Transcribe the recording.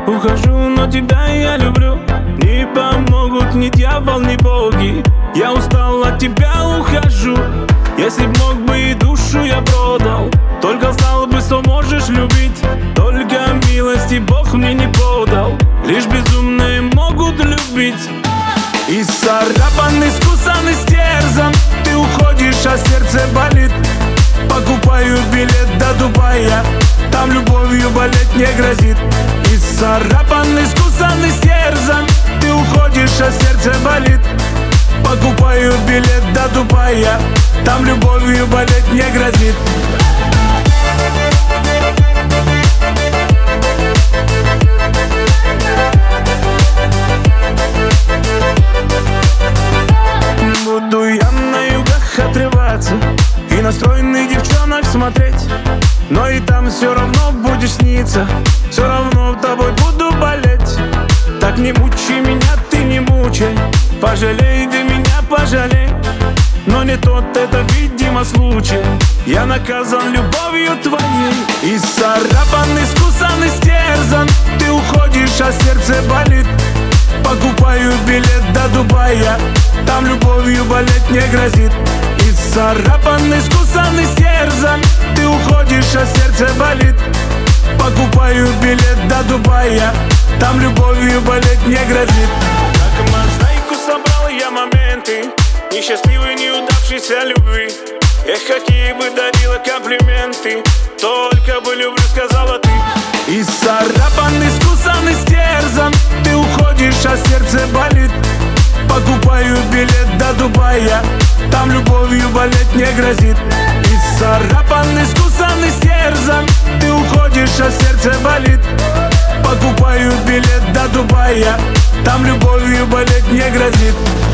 Ухожу, но тебя я люблю. Не помогут ни дьявол, ни боги. Я устал от тебя, ухожу. Если б мог бы, и душу я продал. Только знал бы, что можешь любить. Только милости Бог мне не подал. Лишь безумные могут любить. Исцарапанный, скусан, истерзан. Ты уходишь, а сердце болит. Покупаю билет до Дубая. Там любовью болеть не грозит. Исцарапанный, скусан, истерзан. Ты уходишь, а сердце болит. Покупаю билет до Дубая. Там любовью болеть не грозит. Буду я на югах отрываться и на стройных девчонок смотреть. Но и там все равно будешь сниться. Все равно тобой буду болеть. Так не мучай меня, ты не мучай. Пожалей ты меня, пожалей. Но не тот это, видимо, случай. Я наказан любовью твоей. Исцарапан, искусан, истерзан. Ты уходишь, а сердце болит. Покупаю билет до Дубая. Там любовью болеть не грозит. Исцарапан, искусан, истерзан. Ты уходишь, а сердце болит. Покупаю билет до Дубая. Там любовью болеть не грозит. Как мозаику собрал я моменты несчастливой, неудавшейся любви. Эх, какие бы дарила комплименты. Только бы люблю, сказала ты. Исцарапан, искусан, истерзан. Ты уходишь, а сердце болит. Покупаю билет до Дубая. Там любовью болеть не грозит. Исцарапан, искусан, истерзан. Ты уходишь, а сердце болит. Покупаю билет до Дубая. Там любовью болеть не грозит.